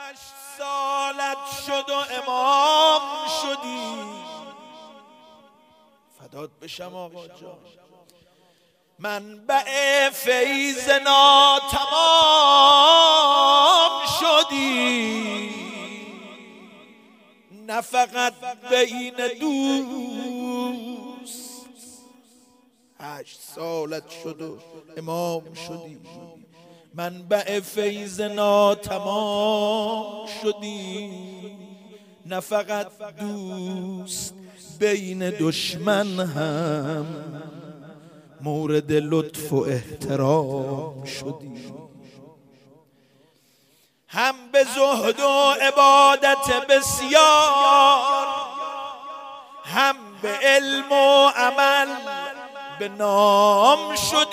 8 سالت شد و امام شدی، فدات بشم آقا جان. منبع فیض ناتمام شدی، نه فقط بین دوست. 8 سالت شد و امام شدی، منبع فیض ناتمام شدی، نه فقط دوست بین دشمن هم مورد لطف و احترام شدی. هم به زهد و عبادت بسیار، هم به علم و عمل به نام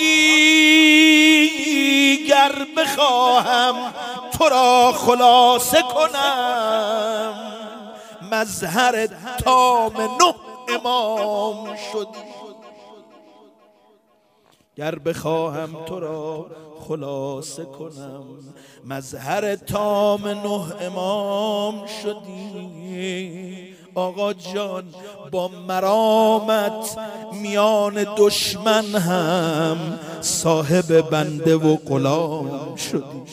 شدی. گر بخواهم تو را خلاصه کنم، مظهر تام 9 امام شدی. گر بخواهم تو را خلاصه کنم، مظهر تام 9 امام شدی. آقا جان با مرامت میان دشمن هم صاحب بنده و غلام شدی.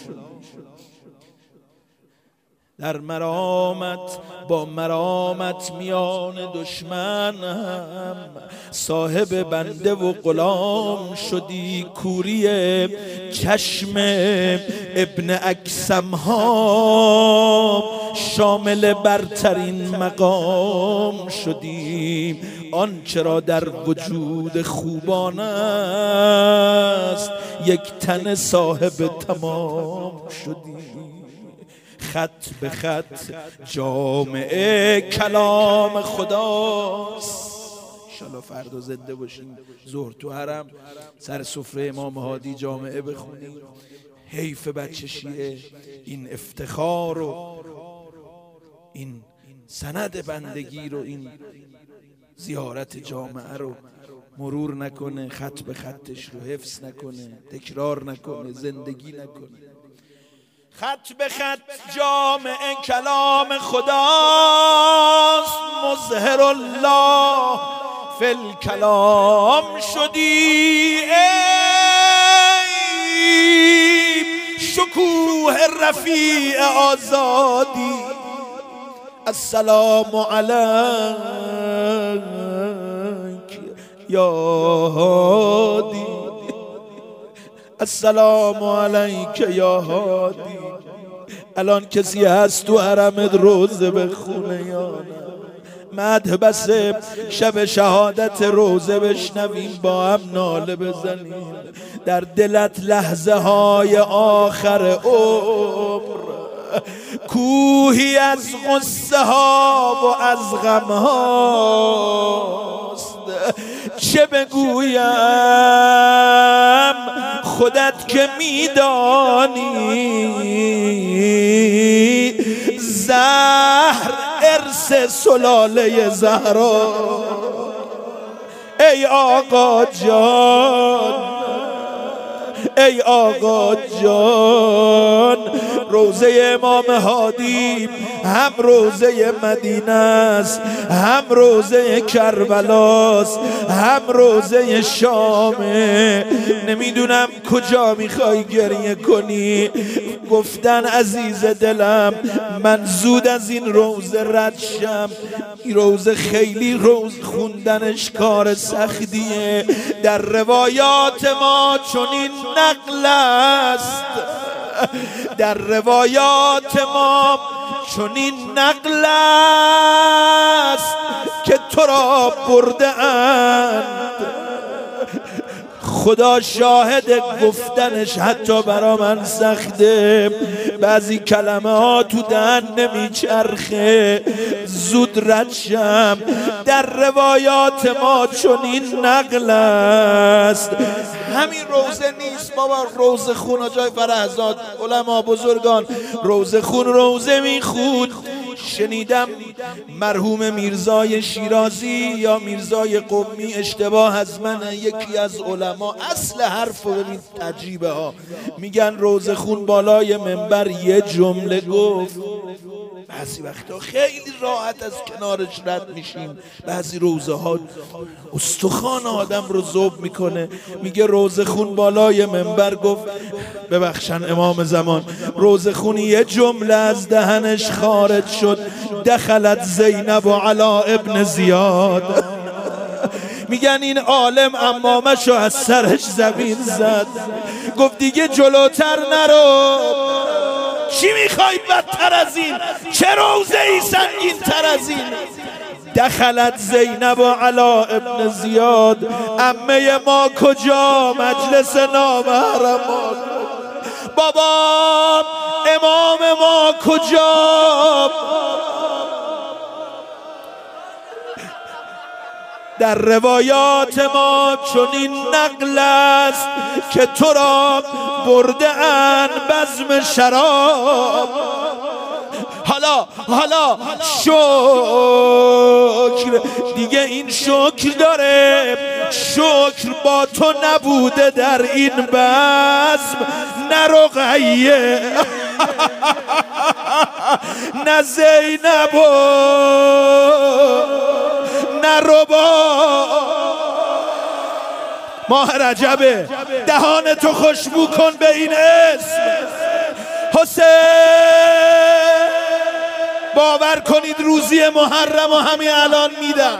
در مرامت با مرامت میان دشمن هم صاحب بنده و غلام شدی. کوری چشم ابن اکثم ها شامل برترین مقام شدی. آنچه را در وجود خوبان است یک تن صاحب تمام شدی. خط به خط جامعه کلام خداست. انشالله فردا زنده باشیم، ظهر تو حرم سر سفره امام هادی جامعه بخونیم. حیف بچه شیعه این افتخار و این سند بندگی رو، این زیارت جامعه رو مرور نکنه، خط به خطش رو حفظ نکنه، تکرار نکنه، زندگی نکنه. خط به خط جامعه کلام خداست، مظهر الله فی الکلام شدی. ای شکوه رفیع آزادی، السلام علیک یا هادی، السلام علیک یا هادی. الان کسی هست تو حرمت روزه بخونه یا نه؟ مدح بس شب شهادت روزه بشنویم، با هم ناله بزنیم. در دلت لحظه های آخر عمر کوهی از غصه ها و از غم هاست. چه بگویم خودت که میدانی، زهر ارث سلاله زهرا. ای آقا جان، ای آقا جان، روزه امام هادی هم روزه مدینه است، هم روزه کربلاست، هم روزه شامه. نمیدونم کجا میخوای گریه کنی. گفتن عزیز دلم من زود از این روزه رد شم. این روزه خیلی روز خوندنش کار سختیه. در روایات ما چنین نقل است، در روایات ما چنین نقل است که تو را برده اند. خدا شاهد گفتنش حتی برا من سخته. بعضی کلمه ها تو دهن نمیچرخه، زود رد شم. در روایات ما چنین نقل است. همین روزه نیست بابا، روزه خون جای فرهزاد علما بزرگان روزه خون روزه میخود. شنیدم مرحوم میرزای شیرازی یا میرزای قمی، اشتباه از من، یکی از علما اصل حرف رو ببین عجیبه ها، میگن روزه خون بالای منبر یه جمله گفت بعضی وقتا خیلی راحت از کنارش رد میشیم، بعضی روزه ها استخوان آدم رو ذوب میکنه. میگه روزه خون بالای منبر گفت، ببخشن امام زمان، روزه خونی یه جمله از دهنش خارج شد، دخلت زینب و علا ابن زیاد. میگن این عالم امامشو از سرش زمین زد، گفت دیگه جلوتر نرو. چی میخوای بدتر از این؟ چه روزه ای سنگین تر از این؟ دخلت زینب و علا ابن زیاد. عمه ما کجا؟ مجلس نامحرمان. بابا امام ما کجا؟ در روایات ما چنین نقل است که تو را برده ان بزم شراب. حالا شکر دیگه، این شکر داره، شکر با تو نبوده در این بزم، نه رقیه نه زینب نه ربا. ماه رجبه، دهان تو خوشبو کن به این اسم حسین. باور کنید روزی محرم و همین الان میدم.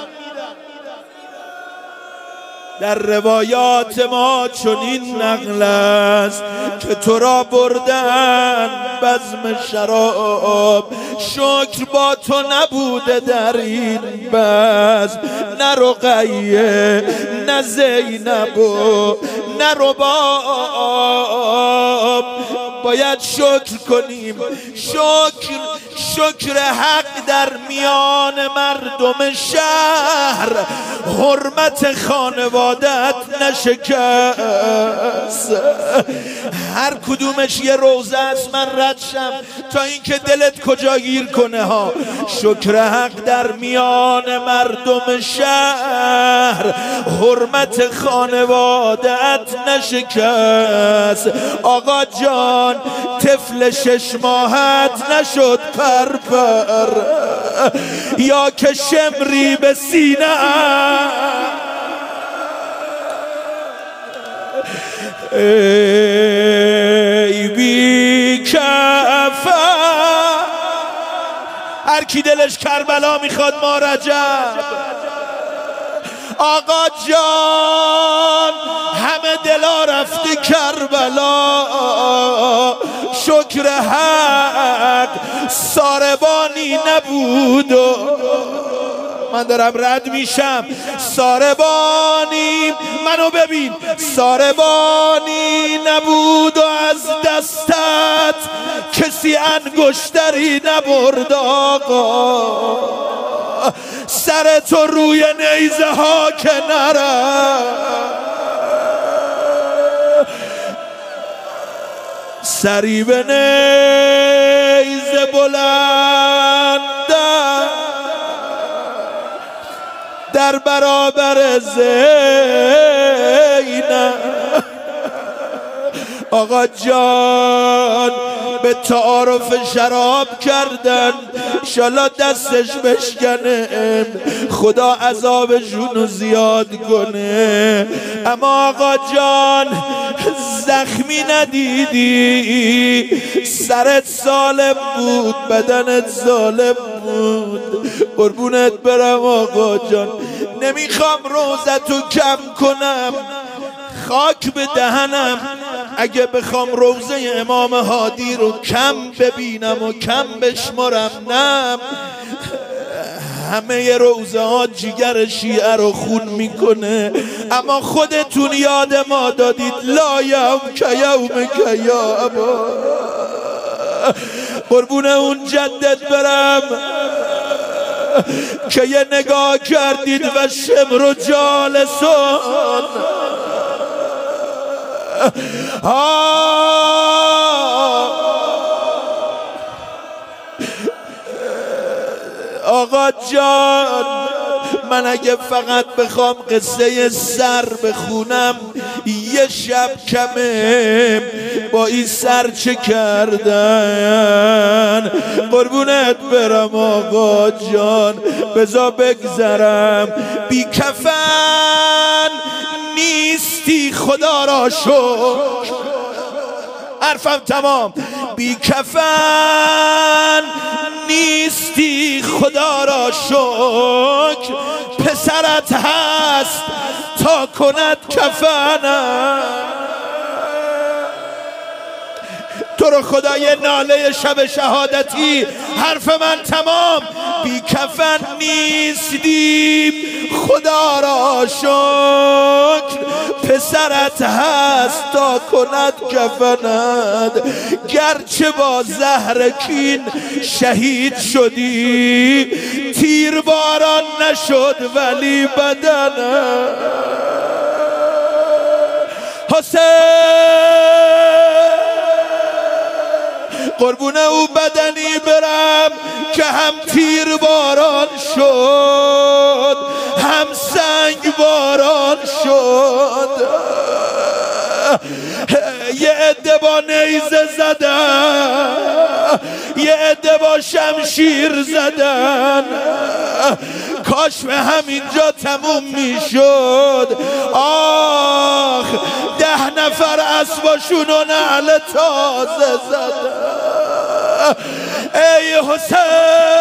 در روایات ما چنین نقل است که تو را بردن بزم شراب، شکر با تو نبوده در این بزم، نه رقیه نه زینب و نه رباب. باید شکر کنیم، شکر حق در میان مردم شهر، حرمت خانوادت نشکست. هر کدومش یه روزه است، من رد شم تا اینکه دلت کجا گیر کنه ها. شکر حق در میان مردم شهر، حرمت خانوادت نشکست. آقا جان طفل 6 ماهت نشد پر یا که شمری به سینه ای بی کفا. هر کی دلش کربلا میخواد ما رجب. آقا جان همه دلا رفته کربلا، شکر حق ساربانی نبود و من دارم رد میشم. ساربانی منو ببین، ساربانی نبود و از دستت کسی انگشتری نبرد. آقا سر تو روی نیزه ها که نره، سری به نیزه بلند در برابر زینب. آقا جان به تعارف شراب کردن، انشالله دستش بشکنه، خدا عذابشونو زیاد کنه. اما آقا جان زخمی ندیدی، سرت سالم بود، بدنت ظالم بود. قربونت برم آقا جان، نمیخوام روزتو کم کنم، خاک به دهنم اگه بخوام روزه امام هادی رو کم ببینم و کم بشمارم. نه، همه روزه ها جگر شیعه رو خون میکنه، اما خودتون یاد ما دادید لا یوم که یوم که یا ابا. قربون اون جدت برم که یه نگاه کردید و شمر و جالسون. آقا جان من اگه فقط بخوام قصه سر بخونم، یه شب کمه با این سر چه کردن. من قربونت برم آقا جان بذار بگذرم بی کفن نیستی خدا را شکر حرفم تمام بی کفن نیستی خدا را شکر پسرت هست تا کند کفنم تو رو خدا یه ناله شب شهادتی حرف من تمام بی کفن نیستیم خدا را شکر پسرت هست تا کند کفنت گرچه با زهر کین شهید شدی تیر باران نشد ولی بدنت حسین قربون او بدنی برم که هم تیر باران شد هم سنگ باران شد یه عده با نیزه زدن یه عده با شمشیر زدن کاش به همینجا تموم میشد آخ 10 نفر اسباشون و نعل تازه زدن ای حسین